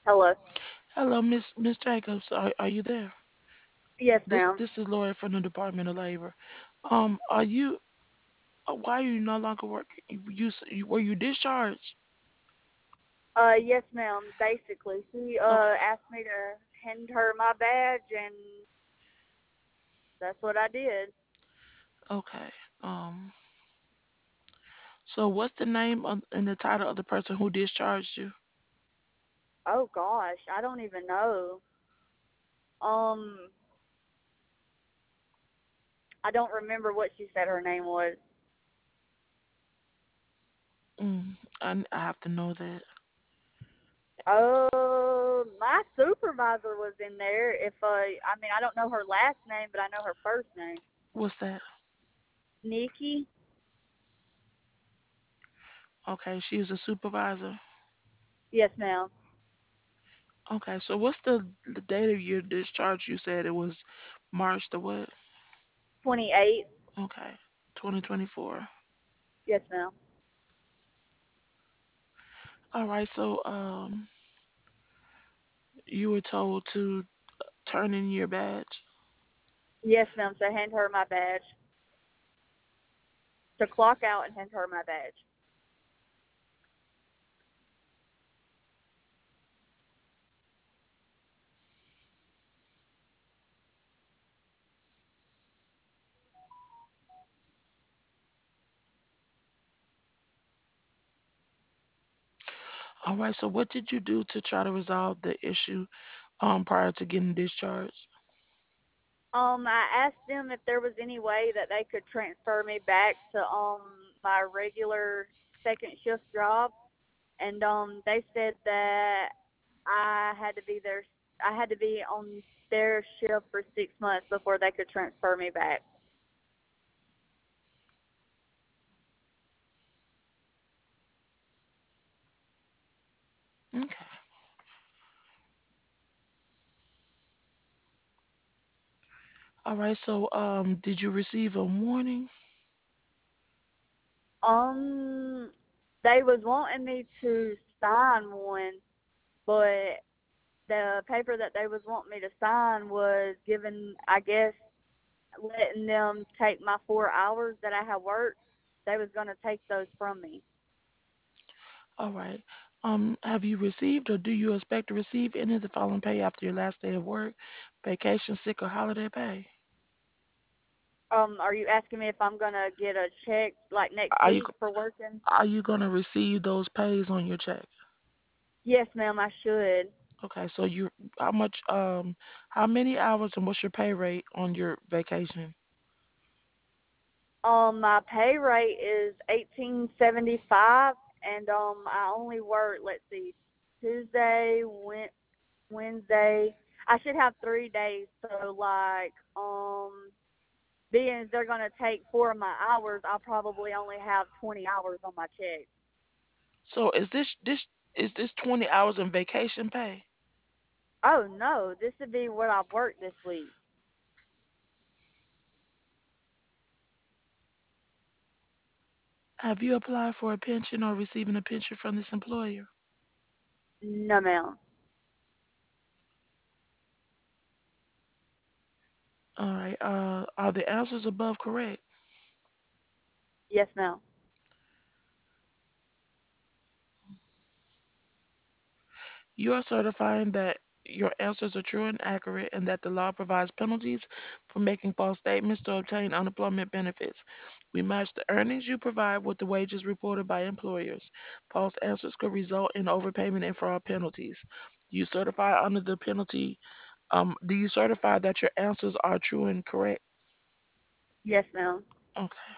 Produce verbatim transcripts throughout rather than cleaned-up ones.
Hello. Hello, Miss Miss Jacobs. Are are you there? Yes, This ma'am. this is Lori from the Department of Labor. Um, are you? uh, Why are you no longer working? You, you s- you- were you discharged? Uh, yes, ma'am. Basically, she uh Okay, asked me to hand her my badge, and that's what I did. okay. Um, so what's the name of, and the title of the person who discharged you? Oh gosh, I don't even know. Um, I don't remember what she said her name was. Mm, I I have to know that. Oh, my supervisor was in there. If uh, I mean, I don't know her last name, but I know her first name. What's that? Nikki. Okay, she was a supervisor. Yes, ma'am. Okay, so what's the the date of your discharge? You said it was March the what? Twenty-eight. Okay, twenty twenty-four. Yes, ma'am. All right, so um, you were told to turn in your badge. Yes, ma'am. So hand her my badge. To clock out and hand her my badge. All right, so what did you do to try to resolve the issue um prior to getting discharged? Um, I asked them if there was any way that they could transfer me back to um my regular second shift job, and um they said that I had to be there. I had to be on their shift for six months before they could transfer me back. Okay. All right, so um did you receive a warning? Um, they was wanting me to sign one, but the paper that they was wanting me to sign was given, I guess, letting them take my four hours that I had worked. They was gonna take those from me. All right. Um, have you received or do you expect to receive any of the following pay after your last day of work? Vacation, sick, or holiday pay? Um, are you asking me if I'm gonna get a check like next Are you week for working? are you gonna receive those pays on your check? Yes, ma'am, I should. Okay, so you how much um how many hours and what's your pay rate on your vacation? Um, my pay rate is eighteen seventy five, and um, I only work. Let's see, Tuesday, Wed- Wednesday. I should have three days. So like, um, being they're gonna take four of my hours, I'll probably only have twenty hours on my check. So is this this is this twenty hours in vacation pay? Oh no, this would be what I've worked this week. Have you applied for a pension or receiving a pension from this employer? No, ma'am. All right. Uh, are the answers above correct? Yes, ma'am. You are certifying that your answers are true and accurate and that the law provides penalties for making false statements to obtain unemployment benefits. We match the earnings you provide with the wages reported by employers. False answers could result in overpayment and fraud penalties. Do you certify under the penalty? Um, do you certify that your answers are true and correct? Yes, ma'am. Okay.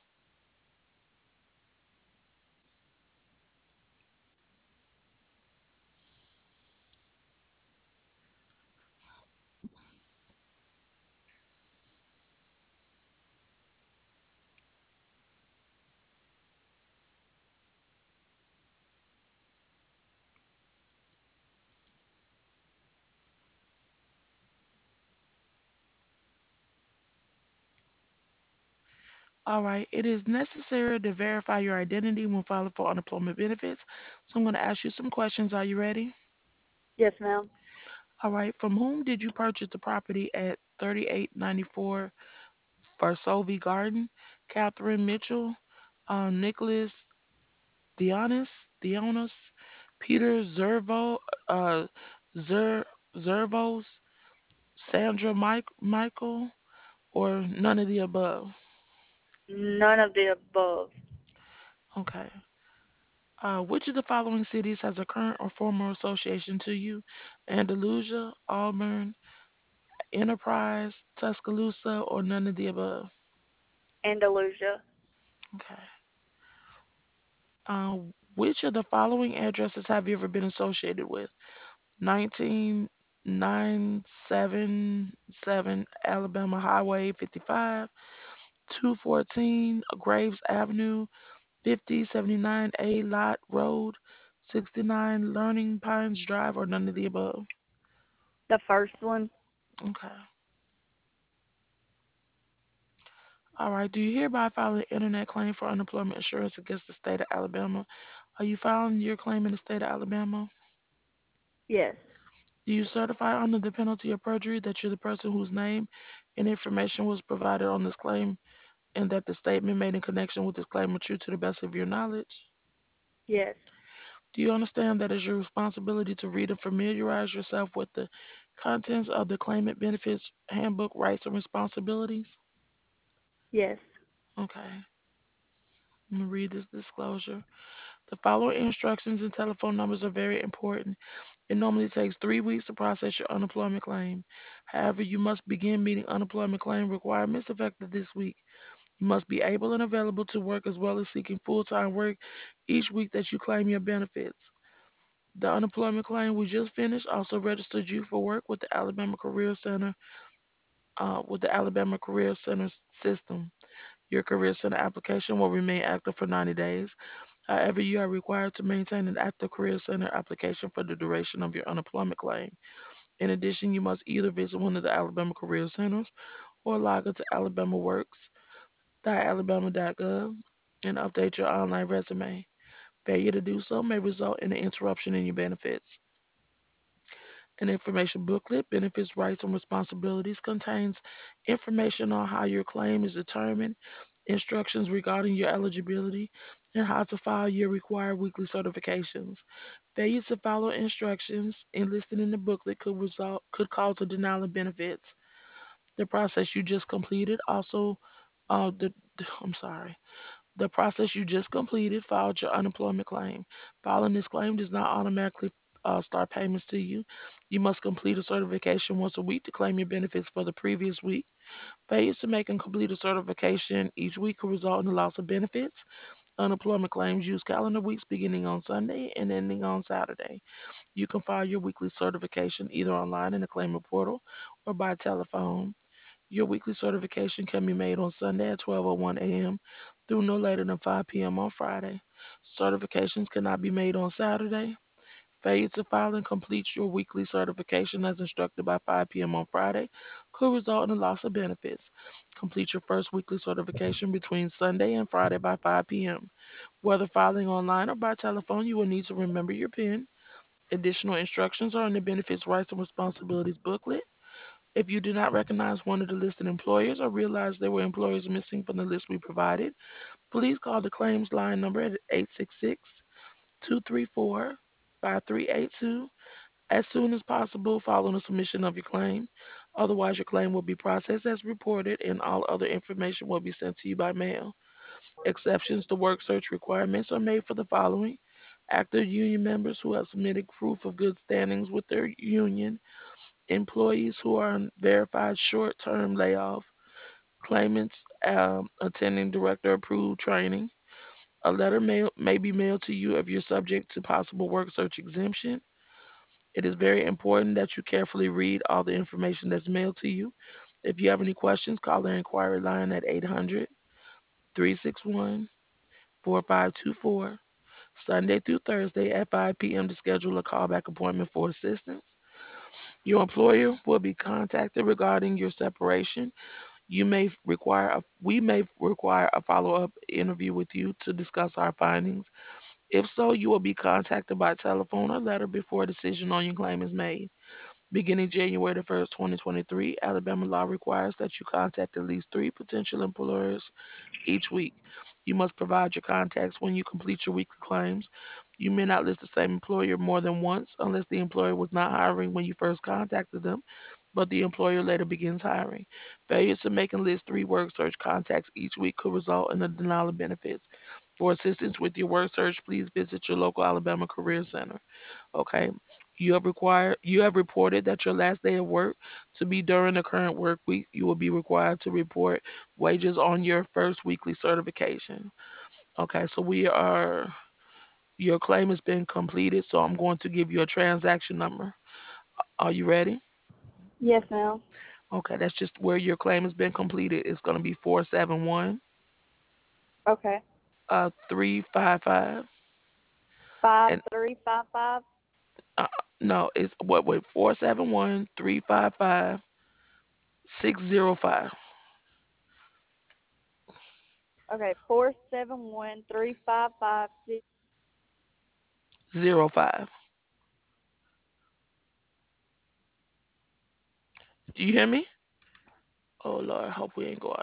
All right. It is necessary to verify your identity when filing for unemployment benefits. So I'm going to ask you some questions. Are you ready? Yes, ma'am. All right. From whom did you purchase the property at thirty-eight ninety-four Varsovie Garden? Catherine Mitchell, uh, Nicholas Dionis, Dionis, Peter Zervo, uh, Zer, Zervos, Sandra Mike, Michael, or none of the above? None of the above. Okay. Uh, which of the following cities has a current or former association to you? Andalusia, Auburn, Enterprise, Tuscaloosa, or none of the above? Andalusia. Okay. Uh, which of the following addresses have you ever been associated with? nineteen nine seven seven Alabama Highway fifty-five, two fourteen Graves Avenue, fifty seventy-nine A Lot Road, sixty-nine Learning Pines Drive, or none of the above? The first one. Okay. All right. Do you hereby file an internet claim for unemployment insurance against the state of Alabama? Are you filing your claim in the state of Alabama? Yes. Do you certify under the penalty of perjury that you're the person whose name and information was provided on this claim and that the statement made in connection with this claim are true to the best of your knowledge? Yes. Do you understand that it's your responsibility to read and familiarize yourself with the contents of the Claimant Benefits Handbook Rights and Responsibilities? Yes. Okay, I'm going to read this disclosure. The following instructions and telephone numbers are very important. It normally takes three weeks to process your unemployment claim. However, you must begin meeting unemployment claim requirements effective this week. You must be able and available to work as well as seeking full time work each week that you claim your benefits. The unemployment claim we just finished also registered you for work with the Alabama Career Center, uh, with the Alabama Career Center s- system. Your Career Center application will remain active for ninety days. However, you are required to maintain an active Career Center application for the duration of your unemployment claim. In addition, you must either visit one of the Alabama Career Centers or log into alabama works dot alabama dot gov and update your online resume. Failure to do so may result in an interruption in your benefits. An information booklet, Benefits, Rights, and Responsibilities, contains information on how your claim is determined, instructions regarding your eligibility, and how to file your required weekly certifications. Failure to follow instructions enlisted in the booklet could result could cause a denial of benefits. The process you just completed also uh, the I'm sorry. The process you just completed filed your unemployment claim. Filing this claim does not automatically uh, start payments to you. You must complete a certification once a week to claim your benefits for the previous week. Failure to make and complete a certification each week could result in the loss of benefits. Unemployment claims use calendar weeks beginning on Sunday and ending on Saturday. You can file your weekly certification either online in the claimant portal or by telephone. Your weekly certification can be made on Sunday at twelve oh one a m through no later than five p m on Friday. Certifications cannot be made on Saturday. Failure to file and complete your weekly certification as instructed by five p m on Friday could result in a loss of benefits. Complete your first weekly certification between Sunday and Friday by five p m. Whether filing online or by telephone, you will need to remember your PIN. Additional instructions are in the Benefits, Rights, and Responsibilities booklet. If you do not recognize one of the listed employers or realize there were employers missing from the list we provided, please call the claims line number at eight six six, two three four, five three eight two as soon as possible following the submission of your claim. Otherwise, your claim will be processed as reported and all other information will be sent to you by mail. Exceptions to work search requirements are made for the following: active union members who have submitted proof of good standings with their union, employees who are on verified short-term layoff, claimants um, attending director-approved training. A letter may, may be mailed to you if you're subject to possible work search exemption. It is very important that you carefully read all the information that's mailed to you. If you have any questions, call the inquiry line at eight hundred, three six one, four five two four, Sunday through Thursday at five p m to schedule a callback appointment for assistance. Your employer will be contacted regarding your separation. You may require a, we may require a follow-up interview with you to discuss our findings. If so, you will be contacted by telephone or letter before a decision on your claim is made. Beginning January the first, twenty twenty-three, Alabama law requires that you contact at least three potential employers each week. You must provide your contacts when you complete your weekly claims. You may not list the same employer more than once unless the employer was not hiring when you first contacted them, but the employer later begins hiring. Failure to make and list three work search contacts each week could result in a denial of benefits. For assistance with your work search, please visit your local Alabama Career Center. Okay. You have required you have reported that your last day of work to be during the current work week. You will be required to report wages on your first weekly certification. Okay, so we are your claim has been completed, so I'm going to give you a transaction number. Are you ready? Yes, ma'am. Okay, that's just where your claim has been completed. It's going to be four seven one Okay. uh three five five Five and three five five. uh, no, it's what wait four seven one three five five six zero five Okay. Four seven one three five five six. zero five. Do you hear me? Oh Lord, hope we ain't go out.